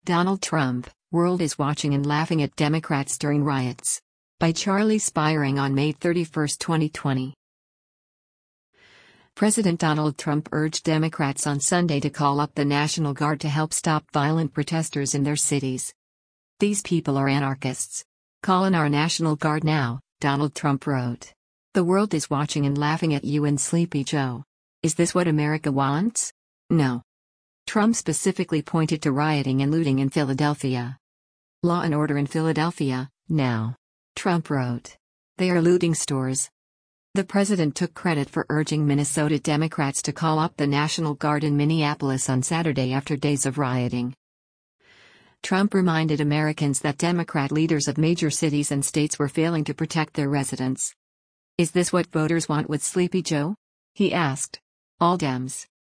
Donald Trump, World is Watching and Laughing at Democrats During Riots. By Charlie Spiering on May 31, 2020. President Donald Trump urged Democrats on Sunday to call up the National Guard to help stop violent protesters in their cities. "These people are anarchists. Call in our National Guard now," Donald Trump wrote. "The world is watching and laughing at you and Sleepy Joe. Is this what America wants? No." Trump specifically pointed to rioting and looting in Philadelphia. "Law and order in Philadelphia, now," Trump wrote. "They are looting stores." The president took credit for urging Minnesota Democrats to call up the National Guard in Minneapolis on Saturday after days of rioting. Trump reminded Americans that Democrat leaders of major cities and states were failing to protect their residents. "Is this what voters want with Sleepy Joe?" he asked. "All Dems,